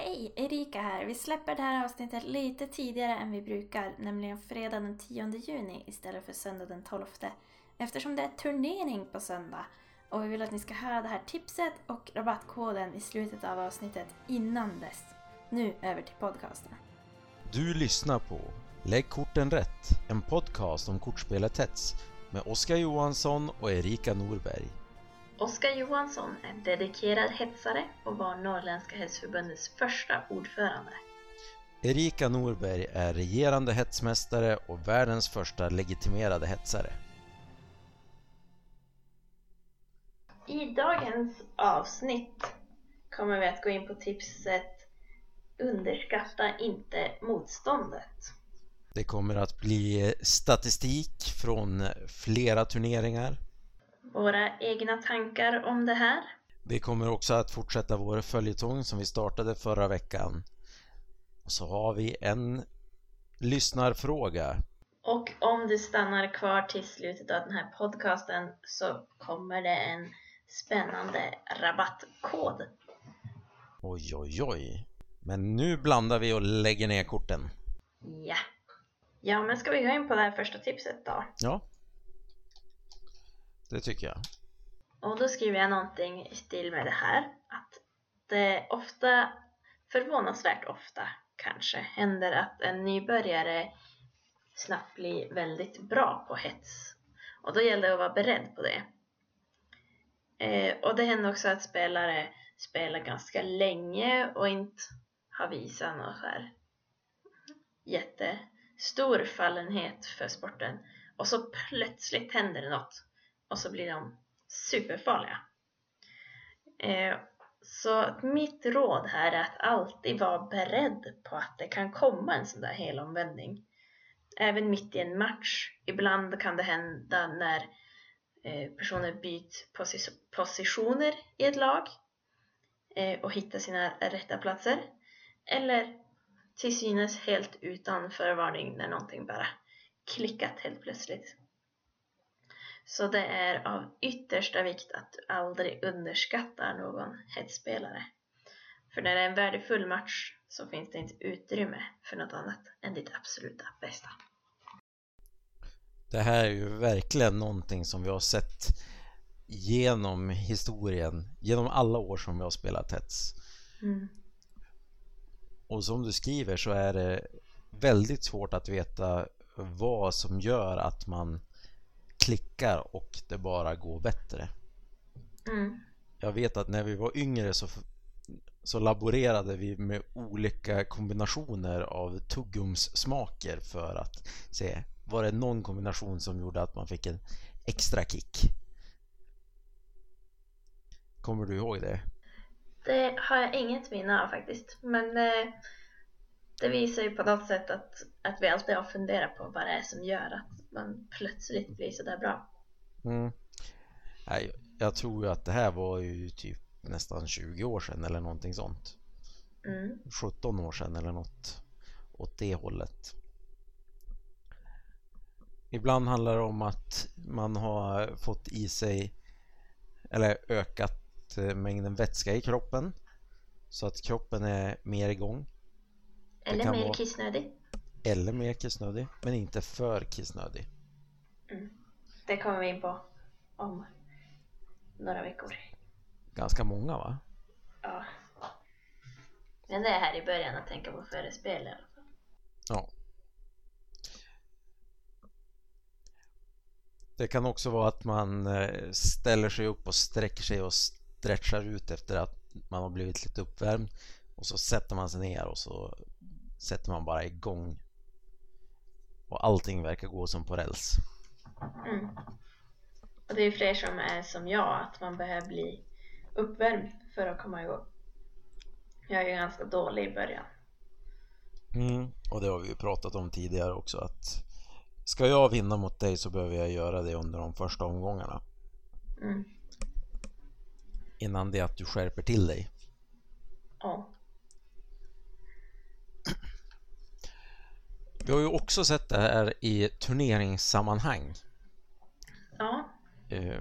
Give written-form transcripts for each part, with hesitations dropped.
Hej, Erika här. Vi släpper det här avsnittet lite tidigare än vi brukar, nämligen fredag den 10 juni istället för söndag den 12. Eftersom det är turnering på söndag och vi vill att ni ska höra det här tipset och rabattkoden i slutet av avsnittet innan dess. Nu över till podcasten. Du lyssnar på Lägg korten rätt, en podcast om kortspelet Hets med Oskar Johansson och Erika Norberg. Oskar Johansson är dedikerad hetsare och var Norrländska Hetsförbundets första ordförande. Erika Norberg är regerande hetsmästare och världens första legitimerade hetsare. I dagens avsnitt kommer vi att gå in på tipset Underskatta inte motståndet. Det kommer att bli statistik från flera turneringar. Våra egna tankar om det här. Vi kommer också att fortsätta vår följetong som vi startade förra veckan. Och så har vi en lyssnarfråga. Och om du stannar kvar till slutet av den här podcasten så kommer det en spännande rabattkod. Oj, oj, oj. Men nu blandar vi och lägger ner korten. Ja. Ja, men ska vi gå in på det här första tipset då? Ja. Det tycker jag. Och då skriver jag någonting i stil med det här. Att det ofta, förvånansvärt ofta kanske, händer att en nybörjare snabbt blir väldigt bra på hets. Och då gäller det att vara beredd på det. Och det händer också att spelare spelar ganska länge och inte har visat någon så här jättestor fallenhet för sporten. Och så plötsligt händer det något. Och så blir de superfarliga. Så mitt råd här är att alltid vara beredd på att det kan komma en sån där helomvändning. Även mitt i en match. Ibland kan det hända när personer byter positioner i ett lag. Och hittar sina rätta platser. Eller till synes helt utan förvarning när någonting bara klickat helt plötsligt. Så det är av yttersta vikt att du aldrig underskattar någon hetsspelare. För när det är en värdefull match så finns det inte utrymme för något annat än ditt absoluta bästa. Det här är ju verkligen någonting som vi har sett genom historien, genom alla år som vi har spelat hets. Och som du skriver så är det väldigt svårt att veta vad som gör att man klickar och det bara går bättre. Jag vet att när vi var yngre så laborerade vi med olika kombinationer av tuggumssmaker för att se, var det någon kombination som gjorde att man fick en extra kick. Kommer du ihåg det? Det har jag inget minne av faktiskt. Men det visar ju på något sätt att vi alltid har funderat på vad det är som gör att man plötsligt blir så där bra. Nej, jag tror ju att det här var ju typ nästan 20 år sedan eller någonting sånt. 17 år sedan eller något åt det hållet. Ibland handlar det om att man har fått i sig eller ökat mängden vätska i kroppen så att kroppen är mer igång. Eller mer kissnödig. Eller mer kissnödig, men inte för kissnödig. Det kommer vi in på om några veckor. Ganska många, va? Ja. Men det är här i början att tänka på före spel i alla fall. Ja. Det kan också vara att man ställer sig upp och sträcker sig och stretchar ut efter att man har blivit lite uppvärmd. Och så sätter man sig ner och så sätter man bara igång. Och allting verkar gå som på räls. Och det är fler som är som jag, att man behöver bli uppvärmd för att komma igång. Jag är ju ganska dålig i början. Och det har vi ju pratat om tidigare också, att ska jag vinna mot dig så behöver jag göra det under de första omgångarna. Innan det att du skärper till dig. Ja. Vi har ju också sett det här i turneringssammanhang. Ja.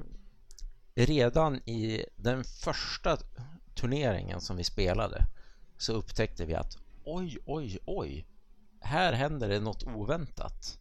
Redan i den första turneringen som vi spelade så upptäckte vi att oj, här händer det något oväntat.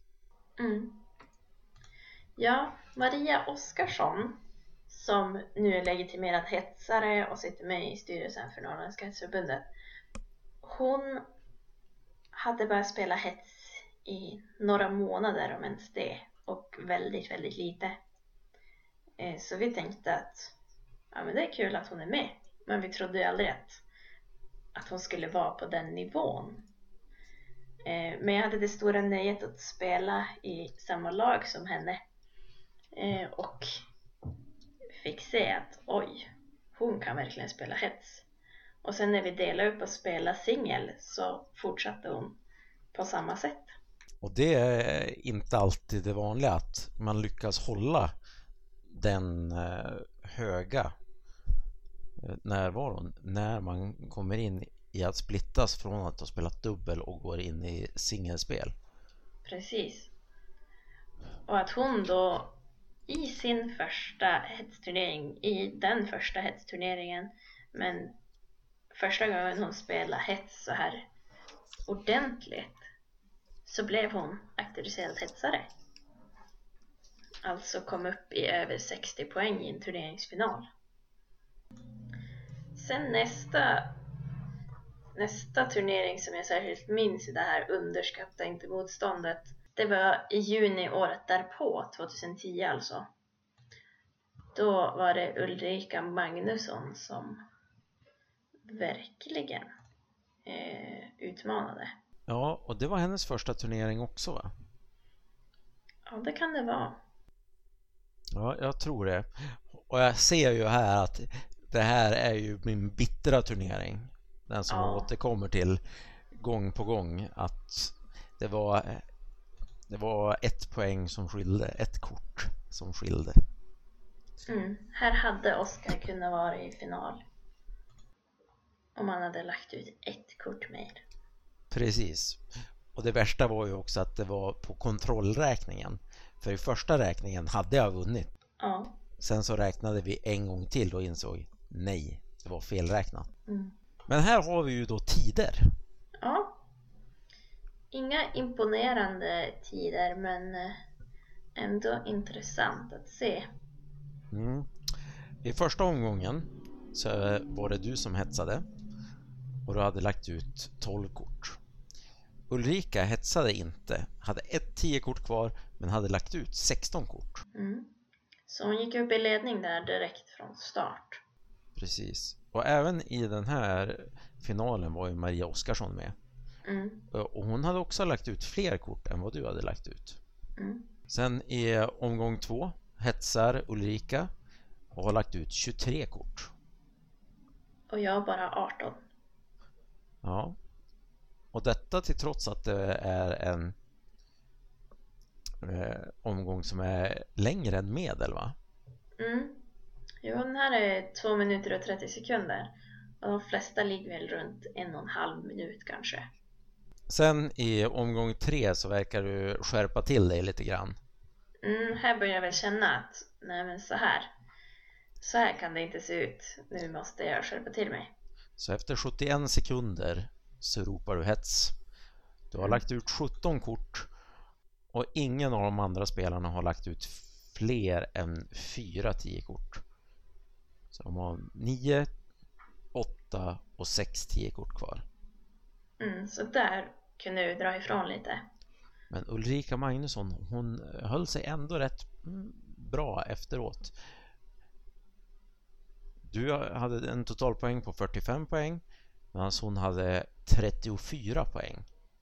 Ja, Maria Oskarsson, som nu är legitimerad hetsare och sitter med i styrelsen för Norrländska hetsförbundet, hon hade börjat spela hets i några månader om ens det, och väldigt, väldigt lite. Så vi tänkte att men det är kul att hon är med, men vi trodde ju aldrig att hon skulle vara på den nivån. Men jag hade det stora nöjet att spela i samma lag som henne, och fick se att hon kan verkligen spela hets. Och sen när vi delade upp och spelade singel så fortsatte hon på samma sätt. Och det är inte alltid det vanliga att man lyckas hålla den höga närvaron när man kommer in i att splittas från att ha spelat dubbel och går in i singelspel. Precis. Och att hon då i sin första hetsturnering, i den första hetsturneringen, men första gången hon spelade hets så här ordentligt, så blev hon auktoriserad hetsare. Alltså kom upp i över 60 poäng i en turneringsfinal. Sen nästa turnering som jag särskilt minns i det här underskatta inte motståndet, det var i juni året därpå, 2010 alltså. Då var det Ulrika Magnusson som verkligen utmanade. Ja, och det var hennes första turnering också, va? Ja, det kan det vara. Ja, jag tror det. Och jag ser ju här att det här är ju min bittra turnering. Den som jag återkommer till gång på gång. Att det var 1 poäng som skilde, 1 kort som skilde. Här hade Oskar kunnat vara i final om man hade lagt ut 1 kort mer. Precis. Och det värsta var ju också att det var på kontrollräkningen. För i första räkningen hade jag vunnit. Ja. Sen så räknade vi en gång till och insåg nej, det var felräknat. Men här har vi ju då tider. Ja. Inga imponerande tider, men ändå intressant att se. I första omgången så var det du som hetsade och du hade lagt ut 12 kort. Ulrika hetsade inte, hade 10 kort kvar men hade lagt ut 16 kort. Så hon gick upp i ledning där direkt från start. Precis. Och även i den här finalen var ju Maria Oskarsson med. Och hon hade också lagt ut fler kort än vad du hade lagt ut. Sen i omgång 2 hetsar Ulrika och har lagt ut 23 kort. Och jag bara 18. Ja. Och detta till trots att det är en omgång som är längre än medel, va? Jo, den här är 2 minuter och 30 sekunder. Och de flesta ligger väl runt 1,5 minut kanske. Sen i omgång 3 så verkar du skärpa till dig lite grann. Här börjar jag väl känna att nej, men så här kan det inte se ut. Nu måste jag skärpa till mig. Så efter 71 sekunder så ropar du hets. Du har lagt ut 17 kort och ingen av de andra spelarna har lagt ut fler än 4 10 kort. Så de har 9, 8 och 6 10 kort kvar. Så där kunde du dra ifrån lite. Men Ulrika Magnusson, hon höll sig ändå rätt bra efteråt. Du hade en totalpoäng på 45 poäng medan hon hade 34 poäng.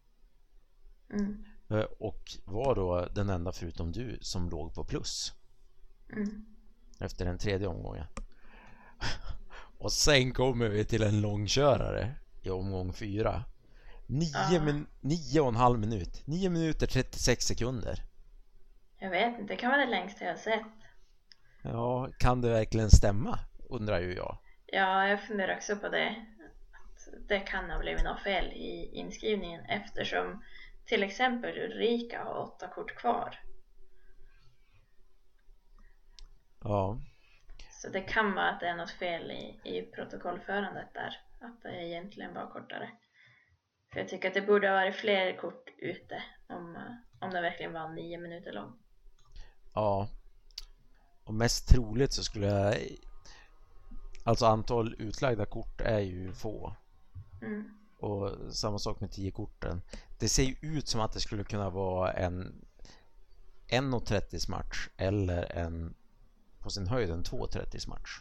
Och var då den enda förutom du som låg på plus. Efter den tredje omgången. Och sen kommer vi till en långkörare i omgång 4. 9,5 minut. 9 minuter 36 sekunder. Jag vet inte, det kan vara det längsta jag har sett. Ja, kan det verkligen stämma? Undrar ju jag. Ja, jag funderar också på det. Att det kan ha blivit något fel i inskrivningen eftersom till exempel Ulrika har 8 kort kvar. Ja. Så det kan vara att det är något fel i protokollförandet där. att det egentligen var kortare. För jag tycker att det borde ha varit fler kort ute om det verkligen var 9 minuter lång. Ja. Och mest troligt så skulle jag... Alltså antal utlagda kort är ju få. Och samma sak med 10 korten. Det ser ju ut som att det skulle kunna vara en 1.30 match eller en på sin höjd en 2.30 match.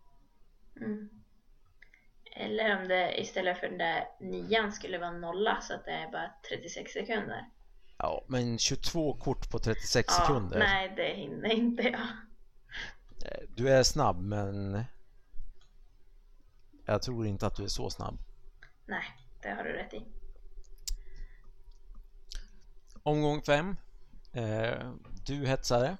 Eller om det istället för den där 9 skulle vara 0 så att det är bara 36 sekunder. Ja, men 22 kort på 36 sekunder. Nej, det hinner inte jag. Du är snabb, men jag tror inte att du är så snabb. Nej, det har du rätt i. Omgång 5. Du hetsade.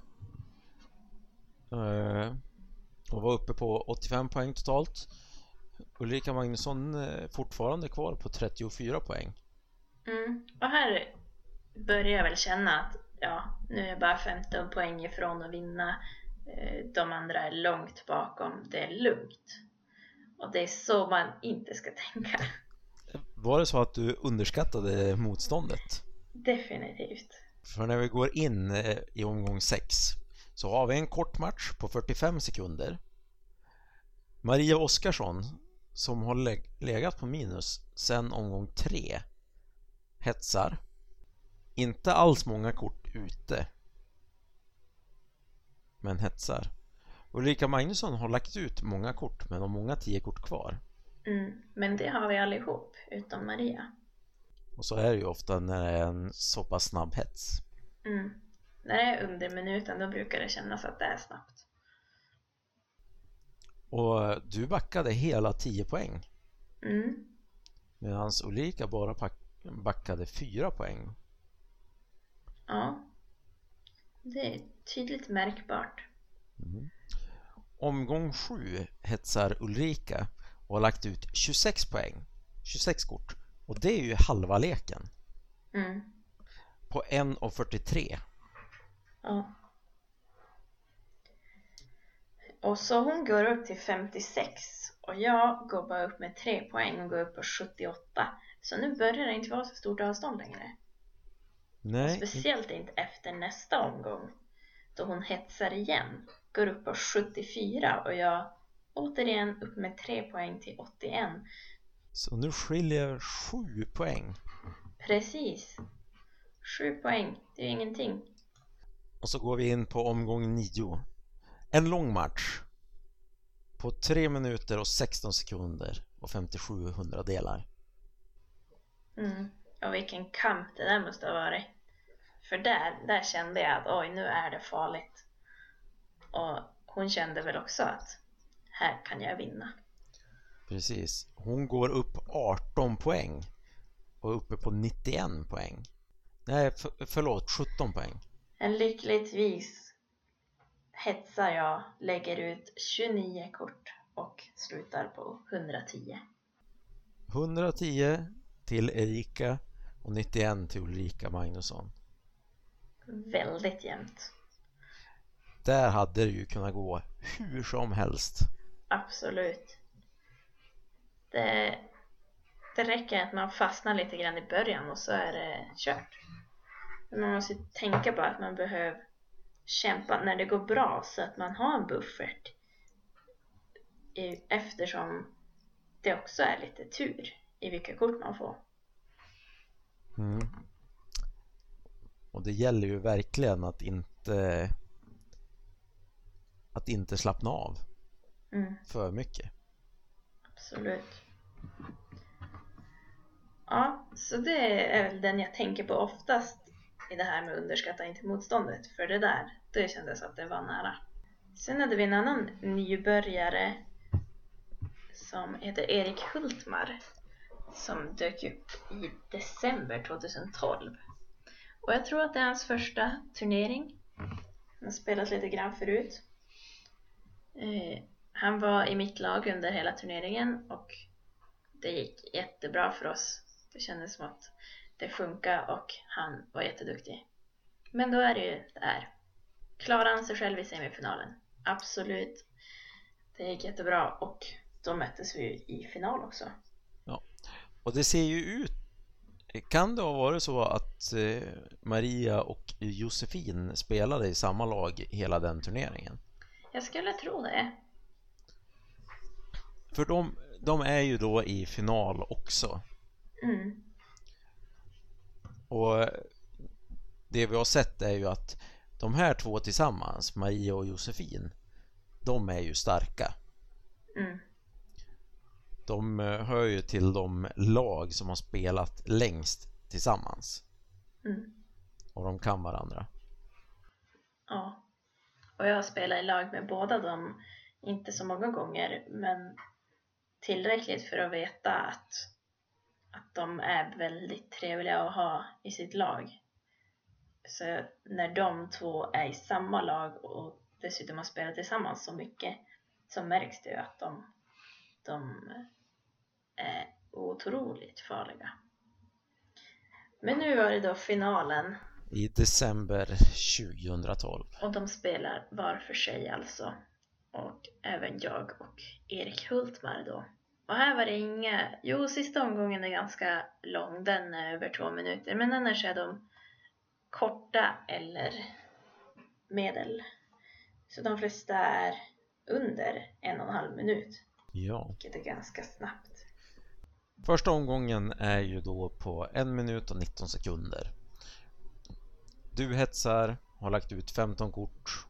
Och var uppe på 85 poäng totalt. Ulrika Magnusson fortfarande kvar på 34 poäng. Och här börjar jag väl känna att nu är jag bara 15 poäng ifrån att vinna. De andra är långt bakom. Det är lugnt. Och det är så man inte ska tänka. Var det så att du underskattade motståndet? Definitivt. För när vi går in i omgång 6 så har vi en kort match på 45 sekunder. Maria Oskarsson, som har legat på minus sedan omgång 3, hetsar. Inte alls många kort ute, men hetsar. Ulrika Magnusson har lagt ut många kort, men har många 10 kort kvar. Men det har vi allihop, utom Maria. Och så är det ju ofta när det är en så pass snabb hets. När det är under minuten, då brukar det kännas att det är snabbt. Och du backade hela 10 poäng. Medan Ulrika bara backade 4 poäng. Ja, det är tydligt märkbart. Omgång 7 hetsar Ulrika och har lagt ut 26 poäng. 26 kort. Och det är ju halva leken. På 1.43. Ja. Och så hon går upp till 56. Och jag går bara upp med 3 poäng och går upp på 78. Så nu börjar det inte vara så stort avstånd längre. Nej. Och speciellt inte efter nästa omgång. Då hon hetsar igen. Går upp på 74 och jag återigen upp med 3 poäng till 81. Så nu skiljer 7 poäng. Precis. 7 poäng, det är ingenting. Och så går vi in på omgång 9. En lång match. På 3 minuter och 16 sekunder och 57 hundradelar. Och vilken kamp det där måste ha varit. För där kände jag att oj, nu är det farligt. Och hon kände väl också att här kan jag vinna. Precis. Hon går upp 18 poäng och uppe på 91 poäng. Nej, förlåt, 17 poäng. Lyckligtvis hetsar jag, lägger ut 29 kort och slutar på 110. 110 till Erika och 91 till Ulrika Magnusson. Väldigt jämnt. Där hade det ju kunnat gå hur som helst. Absolut. Det räcker att man fastnar lite grann i början och så är det kört. Man måste tänka på att man behöver kämpa när det går bra så att man har en buffert. Eftersom det också är lite tur i vilka kort man får. Och det gäller ju verkligen att inte slappna av för mycket. Absolut. Ja, så det är väl den jag tänker på oftast i det här med underskatta inte motståndet. För det kändes att det var nära. Sen hade vi en annan nybörjare som heter Erik Hultmar, som dök upp i december 2012. Och jag tror att det är hans första turnering. Han har spelat lite grann förut. Han var i mitt lag under hela turneringen och det gick jättebra för oss. Det kändes som att det funkar och han var jätteduktig. Men då är det ju där. Klarar han sig själv i semifinalen? Absolut. Det gick jättebra och då möttes vi i final också. Ja, och det ser ju ut, kan det ha varit så att Maria och Josefin spelade i samma lag hela den turneringen? Jag skulle tro det. För de är ju då i final också. Och det vi har sett är ju att de här två tillsammans, Maria och Josefin, de är ju starka. De hör ju till de lag som har spelat längst tillsammans. Och de kan varandra. Ja. Och jag har spelat i lag med båda dem, inte så många gånger, men tillräckligt för att veta att de är väldigt trevliga att ha i sitt lag. Så när de två är i samma lag och dessutom har spelat tillsammans så mycket, så märks det ju att de är otroligt farliga. Men nu var det då finalen. I december 2012. Och de spelar var för sig alltså. Och även jag och Erik Hultmar då. Och här var det inga... Jo, sista omgången är ganska lång. Den är över 2 minuter. Men annars är de korta eller medel. Så de flesta är under 1,5 minut. Ja. Vilket är ganska snabbt. Första omgången är ju då på 1 minut och 19 sekunder. Du hetsar, har lagt ut 15 kort.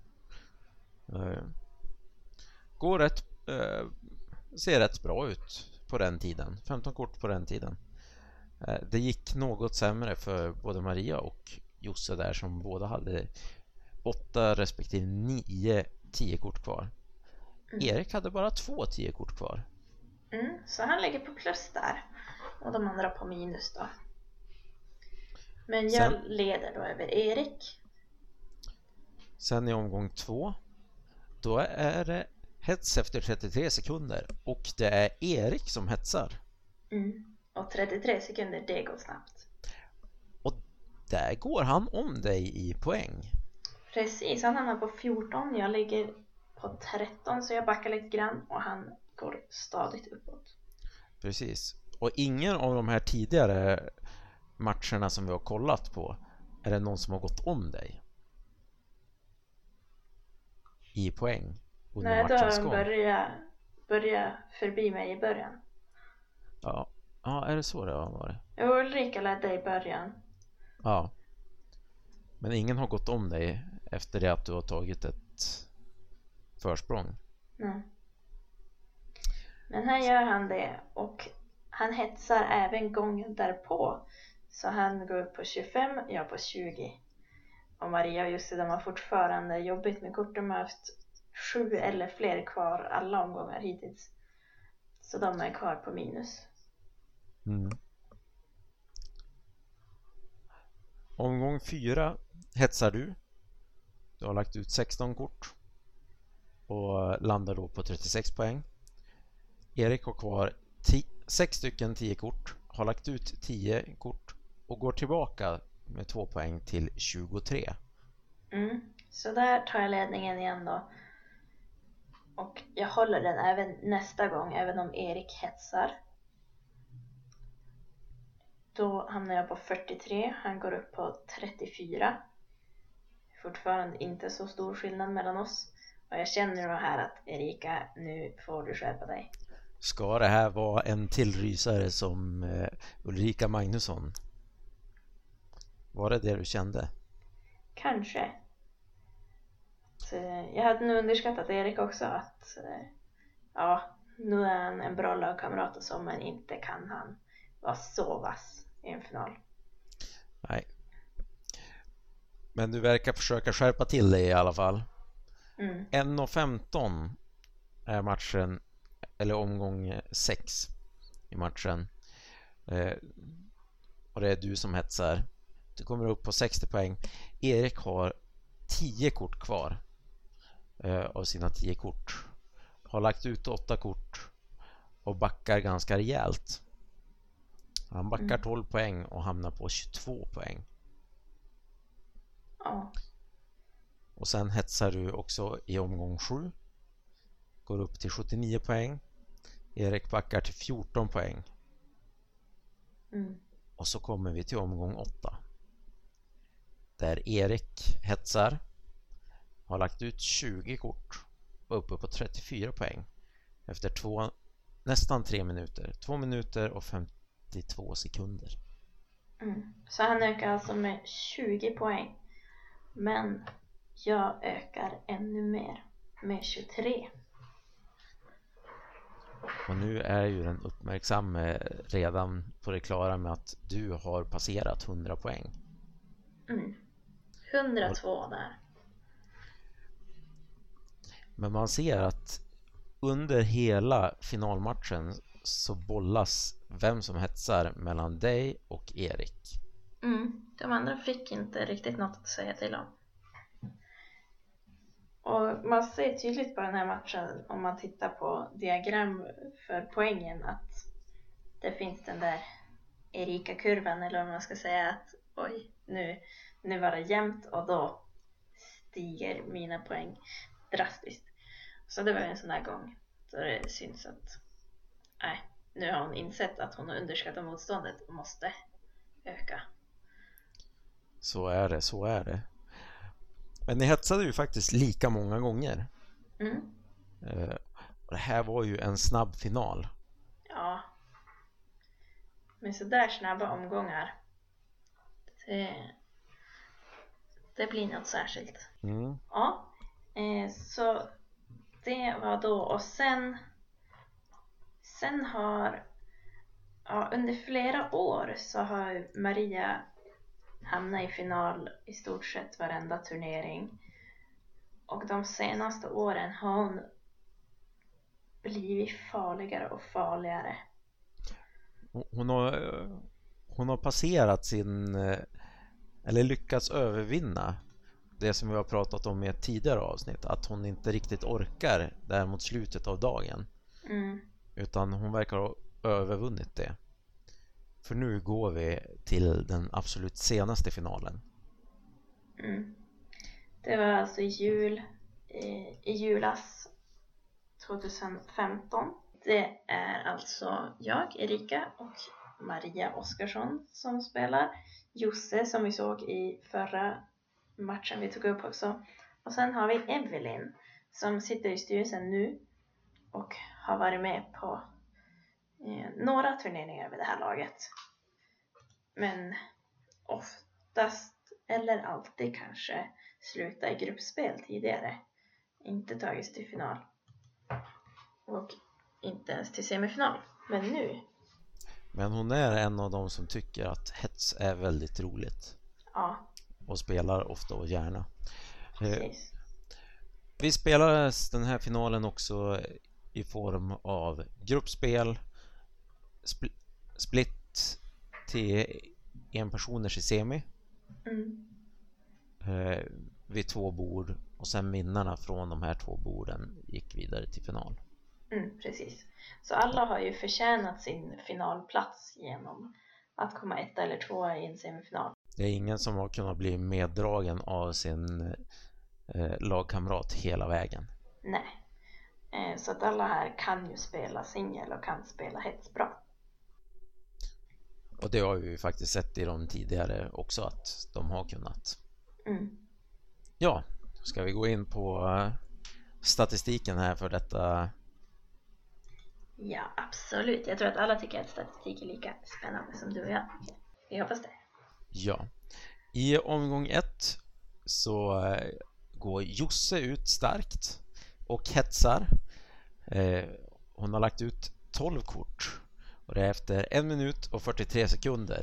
Ser rätt bra ut på den tiden. 15 kort på den tiden. Det gick något sämre för både Maria och Josse där, som båda hade 8 respektive 9 10-kort kvar. Erik hade bara 2 10-kort kvar. Så han lägger på plus där. Och de andra på minus då. Men jag leder då över Erik. Sen i omgång 2, då är det hets efter 33 sekunder. Och det är Erik som hetsar. Och 33 sekunder, det går snabbt. Och där går han om dig i poäng. Precis, han hamnar på 14. Jag ligger på 13, så jag backar lite grann. Och han går stadigt uppåt. Precis. Och ingen av de här tidigare matcherna som vi har kollat på, är det någon som har gått om dig i poäng under matchens gång? Nej, då börja förbi mig i början. Ja, är det så det har varit? Ulrika ledde i början. Ja. Men ingen har gått om dig efter det att du har tagit ett försprång. Nej. Men här gör han det, och han hetsar även gången därpå. Så han går upp på 25, jag på 20. Och Maria och Jussi, de har fortfarande jobbigt med kort. De har haft 7 eller fler kvar alla omgångar hittills. Så de är kvar på minus. Omgång 4 hetsar du. Du har lagt ut 16 kort och landar då på 36 poäng. Erik har kvar 6 stycken 10 kort, har lagt ut 10 kort och går tillbaka med 2 poäng till 23. Så där tar jag ledningen igen då. Och jag håller den även nästa gång, även om Erik hetsar. Då hamnar jag på 43, han går upp på 34. Fortfarande inte så stor skillnad mellan oss. Och jag känner då här att Erika, nu får du skärpa dig. Ska det här vara en tillrysare som Ulrika Magnusson? Var det du kände? Kanske. Så jag hade nu underskattat Erik också, att nu är han en bra lagkamrat och så, men inte kan han vara så vass i en final. Nej. Men du verkar försöka skärpa till dig i alla fall. 1:15 är matchen, eller omgång 6 i matchen. Och det är du som hetsar. Du kommer upp på 60 poäng. Erik har 10 kort kvar av sina 10 kort. Har lagt ut 8 kort och backar ganska rejält. Han backar 12 poäng och hamnar på 22 poäng. Ja. Och sen hetsar du också i omgång 7. Går upp till 79 poäng. Erik backar till 14 poäng. Mm. Och så kommer vi till omgång 8. Där Erik hetsar. Har lagt ut 20 kort. Och uppe på 34 poäng. Efter nästan 3 minuter. 2 minuter och 52 sekunder. Mm. Så han ökar alltså med 20 poäng. Men jag ökar ännu mer. Med 23. Och nu är ju den uppmärksamme redan på det klara med att du har passerat 100 poäng. 102 där. Men man ser att under hela finalmatchen så bollas vem som hetsar mellan dig och Erik. De andra fick inte riktigt något att säga till om. Och man ser tydligt på den här matchen om man tittar på diagram för poängen att det finns den där Erika-kurvan, eller om man ska säga att oj, nu var det jämnt och då stiger mina poäng drastiskt. Så det var en sån här gång då det syns att nu har hon insett att hon har underskattat motståndet och måste öka. Så är det. Men ni hetsade ju faktiskt lika många gånger. Och det här var ju en snabb final. Ja. Men så där snabba omgångar. Det blir något särskilt. Ja. Så det var då. Och sen har under flera år så har Maria hamnat i final i stort sett varenda turnering. Och de senaste åren har hon blivit farligare och farligare. Hon har passerat eller lyckats övervinna det som vi har pratat om i ett tidigare avsnitt, att hon inte riktigt orkar där mot slutet av dagen. Utan hon verkar ha övervunnit det. För nu går vi till den absolut senaste finalen. Det var alltså i julas 2015. Det är alltså jag, Erika, och Maria Oskarsson som spelar. Josse som vi såg i förra matchen vi tog upp också. Och sen har vi Evelyn som sitter i styrelsen nu och har varit med på några turneringar vid det här laget. Men oftast eller alltid kanske sluta i gruppspel tidigare. Inte tagits till final. Och inte ens till semifinal. Men nu. Men hon är en av dem som tycker att hets är väldigt roligt. Ja. Och spelar ofta och gärna. Precis. Vi spelade den här finalen också i form av gruppspel, split till enpersoners i semi vid 2 bord, och sen vinnarna från de här 2 borden gick vidare till final. Precis. Så alla har ju förtjänat sin finalplats genom att komma 1 eller 2 i en semifinal. Det är ingen som har kunnat bli meddragen av sin lagkamrat hela vägen. Nej. Så att alla här kan ju spela singel och kan spela hets bra. Och det har vi faktiskt sett i de tidigare också, att de har kunnat. Ja, ska vi gå in på statistiken här för detta? Ja, absolut. Jag tror att alla tycker att statistik är lika spännande som du och jag. Vi hoppas det. Ja. I omgång 1 så går Josse ut starkt och hetsar. Hon har lagt ut 12 kort. Och det är efter 1 minut och 43 sekunder.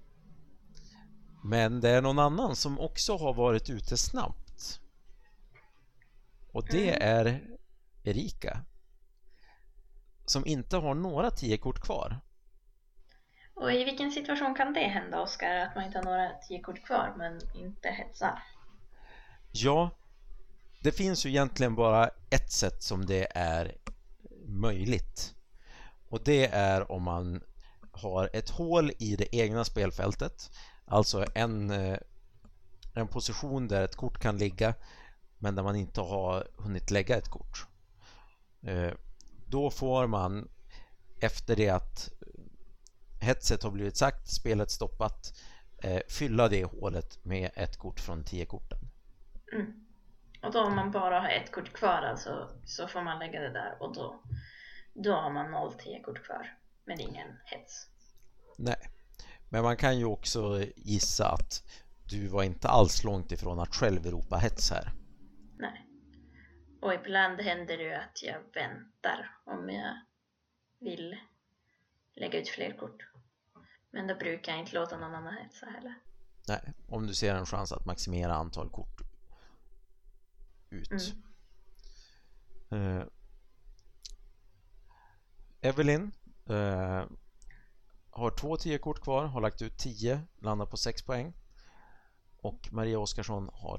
Men det är någon annan som också har varit ute snabbt. Och det är Erika. Som inte har några 10 kort kvar. Och i vilken situation kan det hända, Oskar? Att man inte har några 10 kort kvar men inte hetsar? Ja, det finns ju egentligen bara ett sätt som det är möjligt. Och det är om man har ett hål i det egna spelfältet. Alltså en position där ett kort kan ligga, men där man inte har hunnit lägga ett kort. Då får man efter det att hetset har blivit sagt, spelet stoppat, fylla det hålet med ett kort från 10-korten. Och då om man bara har ett kort kvar alltså, så får man lägga det där och då har man 0 10-kort kvar, men ingen hets. Nej, men man kan ju också gissa att du var inte alls långt ifrån att själv ropa hets här. Nej, och ibland händer det ju att jag väntar om jag vill lägga ut fler kort. Men då brukar jag inte låta någon annan hetsa heller. Nej, om du ser en chans att maximera antal kort ut. Evelyn har 2 10-kort kvar, har lagt ut 10, landar på 6 poäng. Och Maria Oskarsson har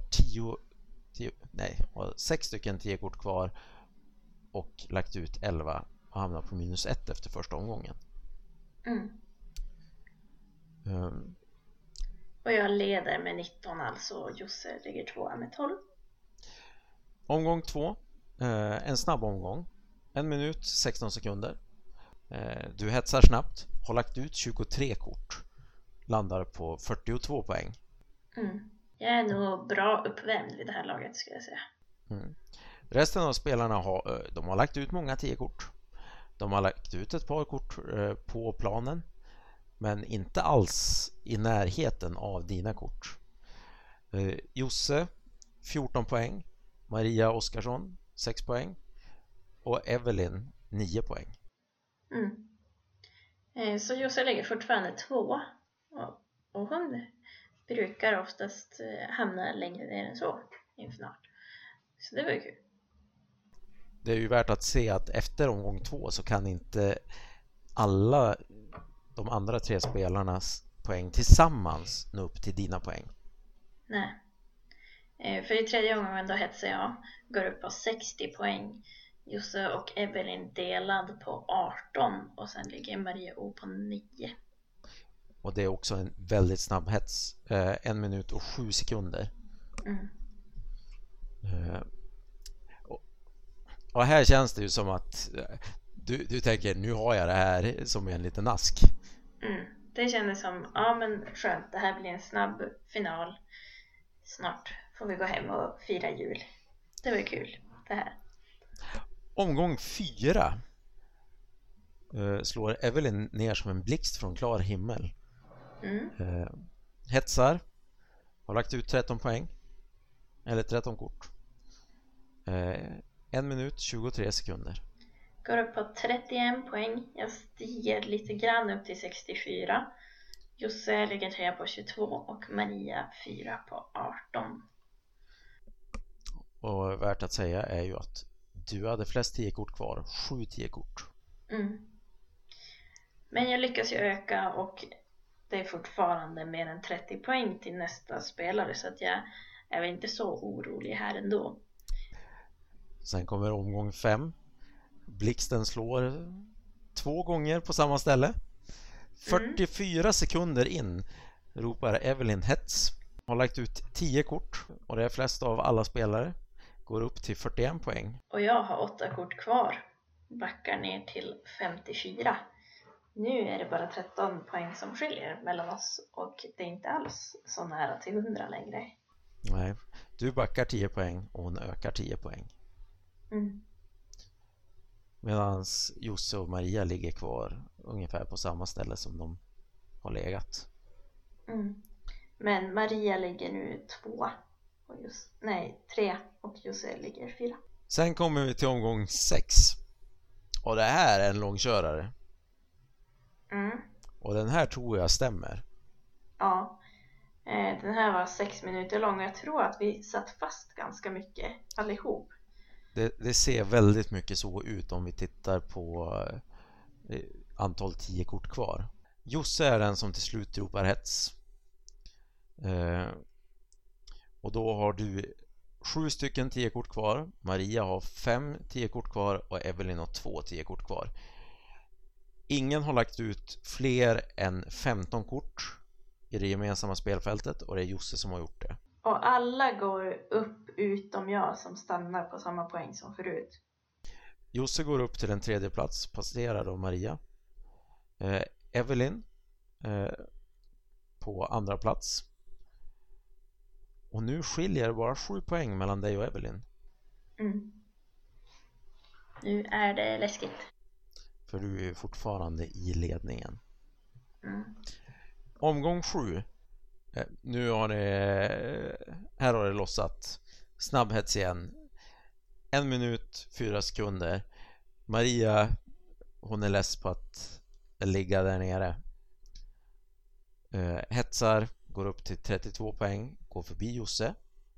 6 stycken 10-kort kvar och lagt ut 11 och hamnar på -1 efter första omgången. Och jag leder med 19 alltså, och Josse ligger 2 med 12. Omgång 2, en snabb omgång, 1 minut 16 sekunder. Du hetsar snabbt, har lagt ut 23 kort, landar på 42 poäng. Jag är nog bra uppvärmd vid det här laget, ska jag säga. Resten av spelarna har lagt ut många 10-kort. De har lagt ut ett par kort på planen, men inte alls i närheten av dina kort. Josse 14 poäng, Maria Oskarsson 6 poäng och Evelyn 9 poäng. Så Josse lägger fortfarande 2 och hon brukar oftast hamna längre ner än så i final. Så det var ju kul. Det är ju värt att se att efter omgång 2 så kan inte alla de andra 3 spelarnas poäng tillsammans nå upp till dina poäng. Nej. För i tredje omgången då hetsar jag, går upp på 60 poäng. Josse och Evelyn delad på 18 och sen ligger Maria O på 9. Och det är också en väldigt snabb hets. 1 minut och 7 sekunder. Och här känns det ju som att du tänker, nu har jag det här som en liten ask. Det kändes som, ja men skönt, det här blir en snabb final. Snart får vi gå hem och fira jul. Det var kul det här. Omgång 4 slår Evelyn ner som en blixt från klar himmel. Hetsar, har lagt ut 13 poäng, eller 13 kort. 1 minut 23 sekunder. Går upp på 31 poäng. Jag stiger lite grann upp till 64. Josse ligger 3 på 22 och Maria 4 på 18. Och värt att säga är ju att du hade flest 10-kort kvar, 7 10-kort. Men jag lyckas ju öka och det är fortfarande mer än 30 poäng till nästa spelare, så att jag är väl inte så orolig här ändå. Sen kommer omgång 5. Blixten slår 2 gånger på samma ställe. 44 sekunder in ropar Evelyn hets. Har lagt ut 10 kort och det är flest av alla spelare. Går upp till 41 poäng. Och jag har 8 kort kvar. Backar ner till 54. Nu är det bara 13 poäng som skiljer mellan oss och det är inte alls så nära till 100 längre. Nej, du backar 10 poäng och hon ökar 10 poäng. Medan Josse och Maria ligger kvar ungefär på samma ställe som de har legat. Men Maria ligger nu 2 och 3 och Josse ligger 4. Sen kommer vi till omgång 6. Och det här är en långkörare. Och den här tror jag stämmer. Ja, den här var 6 minuter lång och jag tror att vi satt fast ganska mycket allihop. Det ser väldigt mycket så ut om vi tittar på antal 10-kort kvar. Josse är den som till slut ropar hets. Och då har du 7 stycken 10-kort kvar. Maria har 5 10-kort kvar och Evelyn har 2 10-kort kvar. Ingen har lagt ut fler än 15 kort i det gemensamma spelfältet och det är Josse som har gjort det. Och alla går upp utom jag som stannar på samma poäng som förut. Josse går upp till en 3:e plats, passerar då Maria. Evelyn på andra plats. Och nu skiljer det bara 7 poäng mellan dig och Evelyn. Nu är det läskigt. För du är fortfarande i ledningen. Omgång 7. Nu har här har det lossat. Snabbhets igen. 1 minut, 4 sekunder. Maria, hon är less på att ligga där nere. Hetsar, går upp till 32 poäng. Går förbi Josse.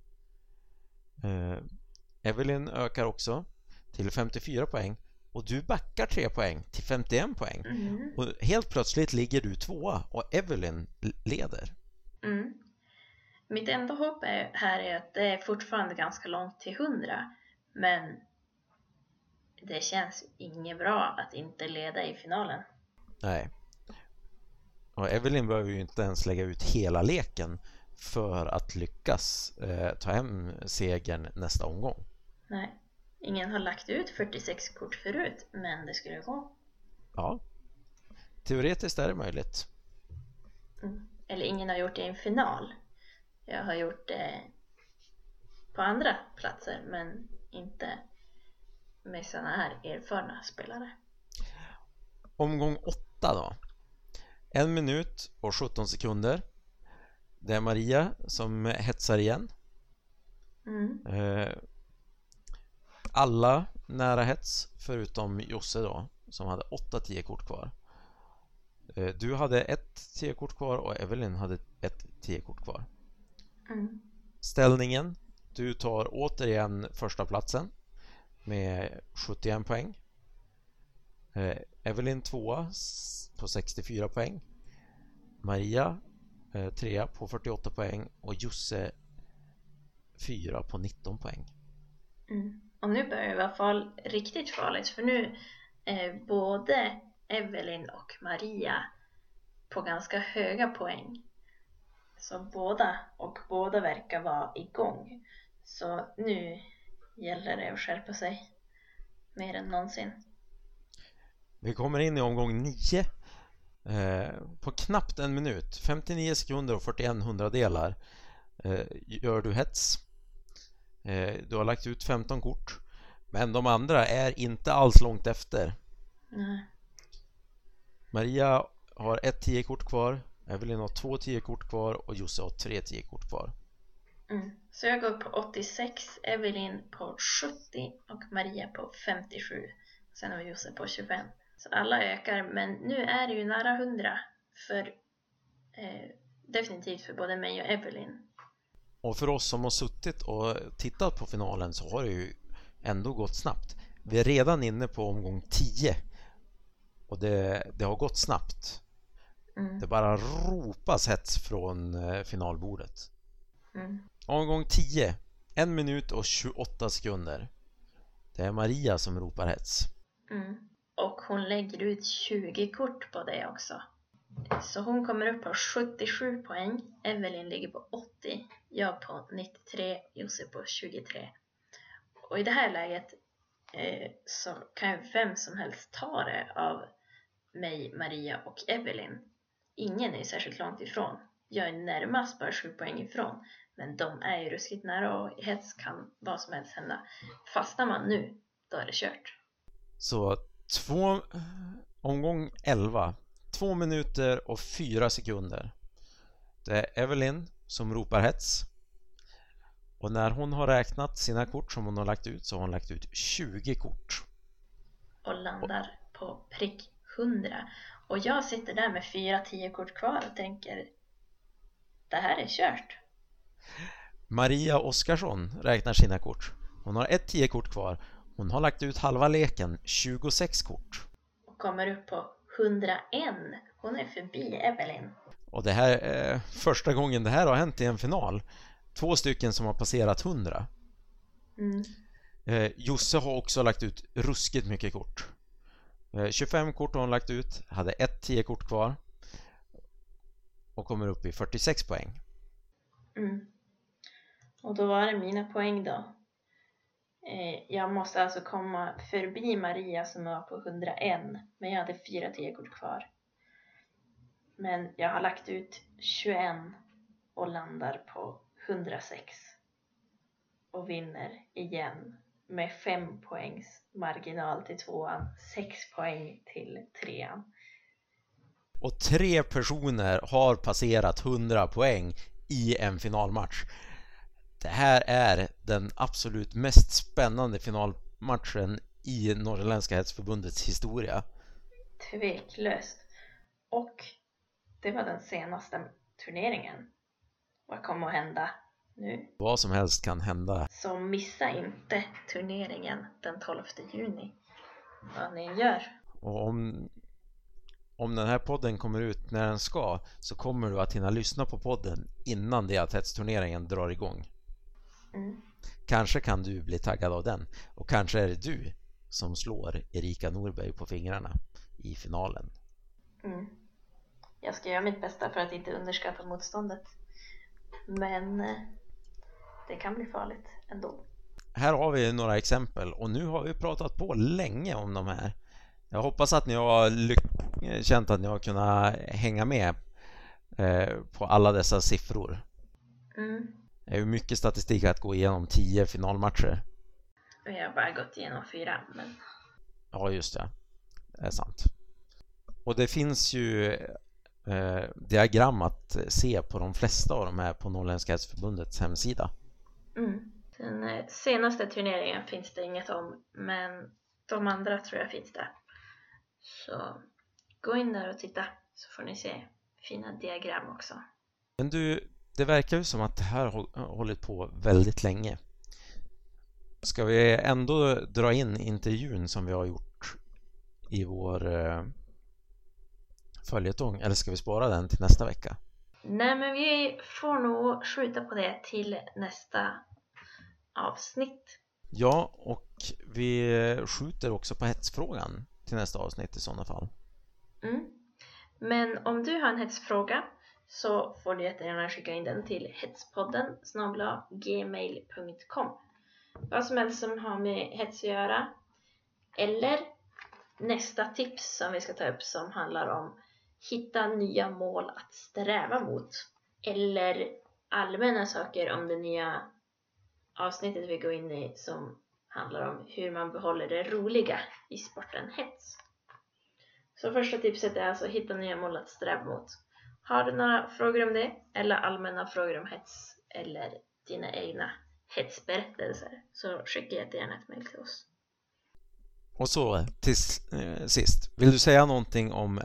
Evelyn ökar också till 54 poäng. Och du backar 3 poäng till 51 poäng. Och helt plötsligt ligger du 2 och Evelyn leder. Mitt enda hopp här är att det är fortfarande ganska långt till 100. Men det känns inget bra att inte leda i finalen. Nej. Och Evelyn behöver ju inte ens lägga ut hela leken för att lyckas ta hem segern nästa omgång. Nej. Ingen har lagt ut 46 kort förut, men det skulle gå. Ja. Teoretiskt är det möjligt. Eller ingen har gjort det i en final. Jag har gjort det på andra platser, men inte med såna här erfarna spelare. Omgång 8 då. 1 minut och 17 sekunder. Det är Maria som hetsar igen. Alla nära hets förutom Josse då, som hade 8-10 kort kvar. Du hade ett 10-kort kvar och Evelyn hade ett 10-kort kvar. Ställningen, du tar återigen första platsen med 71 poäng. Evelyn 2 på 64 poäng. Maria 3 på 48 poäng och Josse 4 på 19 poäng. Och nu börjar det vara riktigt farligt, för nu både Evelyn och Maria på ganska höga poäng. Så båda verkar vara igång. Så nu gäller det att skärpa sig mer än någonsin. Vi kommer in i omgång 9. På knappt 1 minut, 59 sekunder och 41 hundradelar gör du hets. Du har lagt ut 15 kort, men de andra är inte alls långt efter. Nej. Maria har ett 10-kort kvar, Evelyn har 2 10-kort kvar och Josse har 3 10-kort kvar. Så jag går på 86, Evelyn på 70 och Maria på 57. Sen har vi Josse på 25. Så alla ökar, men nu är det ju nära 100 för definitivt för både mig och Evelyn. Och för oss som har suttit och tittat på finalen så har det ju ändå gått snabbt. Vi är redan inne på omgång 10 och det har gått snabbt. Det bara ropas hets från finalbordet. Omgång 10, 1 minut och 28 sekunder. Det är Maria som ropar hets. Och hon lägger ut 20 kort på det också. Så hon kommer upp på 77 poäng. Evelyn ligger på 80. Jag på 93. Josse på 23. Och i det här läget så kan ju vem som helst ta det av mig, Maria och Evelyn. Ingen är särskilt långt ifrån. Jag är närmast bara 7 poäng ifrån. Men de är ju ruskigt nära och i hets kan vad som helst hända. Fastnar man nu, då är det kört. Så omgång 11. 2 minuter och 4 sekunder. Det är Evelyn som ropar hets. Och när hon har räknat sina kort som hon har lagt ut så har hon lagt ut 20 kort. Och landar på prick 100. Och jag sitter där med 4 10-kort kvar och tänker, det här är kört. Maria Oskarsson räknar sina kort. Hon har ett 10-kort kvar. Hon har lagt ut halva leken, 26 kort. Och kommer upp på 101. Hon är förbi Evelyn. Och det här är första gången det här har hänt i en final. 2 stycken som har passerat 100. Josse har också lagt ut ruskigt mycket kort. 25 kort har hon lagt ut. Hade ett 10-kort kvar. Och kommer upp i 46 poäng. Och då var det mina poäng då. Jag måste alltså komma förbi Maria som var på 101. Men jag hade 4 10-kort kvar. Men jag har lagt ut 21 och landar på 106. Och vinner igen med 5 poängs marginal till 2:an, 6 poäng till 3:an. Och 3 personer har passerat 100 poäng i en finalmatch. Det här är den absolut mest spännande finalmatchen i Norrländska Hetsförbundets historia. Tveklöst. Och det var den senaste turneringen. Vad kommer att hända nu? Vad som helst kan hända. Så missa inte turneringen den 12 juni. Vad ni gör. Och om den här podden kommer ut när den ska, så kommer du att hinna lyssna på podden innan det att hetsturneringen drar igång. Kanske kan du bli taggad av den. Och kanske är det du som slår Erika Norberg på fingrarna i finalen. Jag ska göra mitt bästa för att inte underskatta motståndet. Men det kan bli farligt ändå. Här har vi några exempel. Och nu har vi pratat på länge om de här. Jag hoppas att ni har känt att ni har kunnat hänga med på alla dessa siffror. Det är ju mycket statistik att gå igenom 10 finalmatcher. Och jag har bara gått igenom 4. Men... Ja, just det. Det är sant. Och det finns ju diagram att se på de flesta av de här på Norrländska Hetsförbundets hemsida. Den senaste turneringen finns det inget om, men de andra tror jag finns där. Så gå in där och titta, så får ni se fina diagram också. Men du, det verkar ju som att det här har hållit på väldigt länge. Ska vi ändå dra in intervjun som vi har gjort i vår följetong, eller ska vi spara den till nästa vecka? Nej, men vi får nog skjuta på det till nästa avsnitt. Ja, och vi skjuter också på hetsfrågan till nästa avsnitt i sådana fall. Men om du har en hetsfråga så får du jättegärna skicka in den till hetspodden@gmail.com. Vad som helst som har med hets att göra. Eller nästa tips som vi ska ta upp som handlar om hitta nya mål att sträva mot. Eller allmänna saker om det nya avsnittet vi går in i som handlar om hur man behåller det roliga i sporten hets. Så första tipset är alltså hitta nya mål att sträva mot. Har du några frågor om det eller allmänna frågor om hets eller dina egna hetsberättelser, så skicka jättegärna ett mejl till oss. Och så till sist, vill du säga någonting om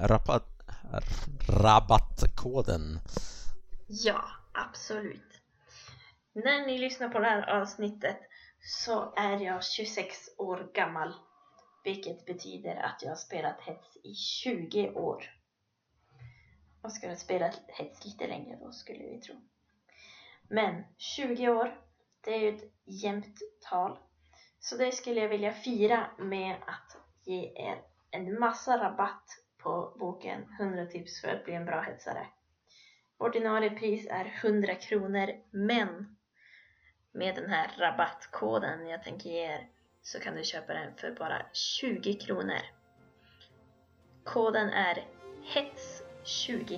rabattkoden? Ja, absolut. När ni lyssnar på det här avsnittet så är jag 26 år gammal, vilket betyder att jag har spelat hets i 20 år. Och ska jag spela hets lite längre då, skulle vi tro. Men 20 år, det är ju ett jämnt tal. Så det skulle jag vilja fira med att ge er en massa rabatt på boken 100 tips för att bli en bra hetsare. Ordinarie pris är 100 kronor, men med den här rabattkoden jag tänker ge er så kan du köpa den för bara 20 kronor. Koden är HETS20.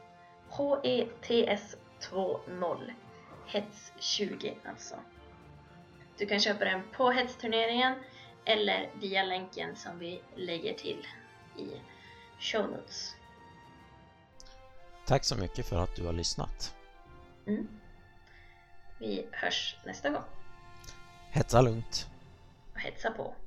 HETS20. HETS20 alltså. Du kan köpa den på hetsturneringen eller via länken som vi lägger till i show notes. Tack så mycket för att du har lyssnat. Vi hörs nästa gång. Hetsa lugnt. Och hetsa på.